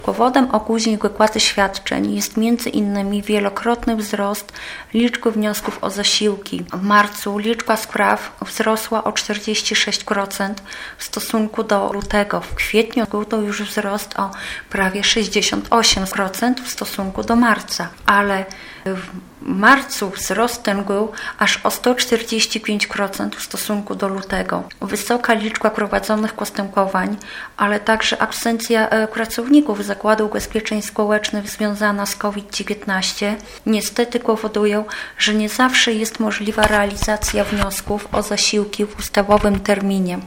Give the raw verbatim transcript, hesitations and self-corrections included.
Powodem opóźnień w wypłaty świadczeń jest między innymi wielokrotny wzrost liczby wniosków o zasiłki. W marcu liczba spraw wzrosła o czterdzieści sześć procent w stosunku do lutego. W kwietniu był to już wzrost o prawie sześćdziesiąt osiem procent w stosunku do marca, ale w marcu wzrost ten był aż o sto czterdzieści pięć procent w stosunku do lutego. Wysoka liczba prowadzonych postępowań, ale także absencja pracowników Zakładu Ubezpieczeń Społecznych związana z COVID dziewiętnaście niestety powodują, że nie zawsze jest możliwa realizacja wniosków o zasiłki w ustawowym terminie.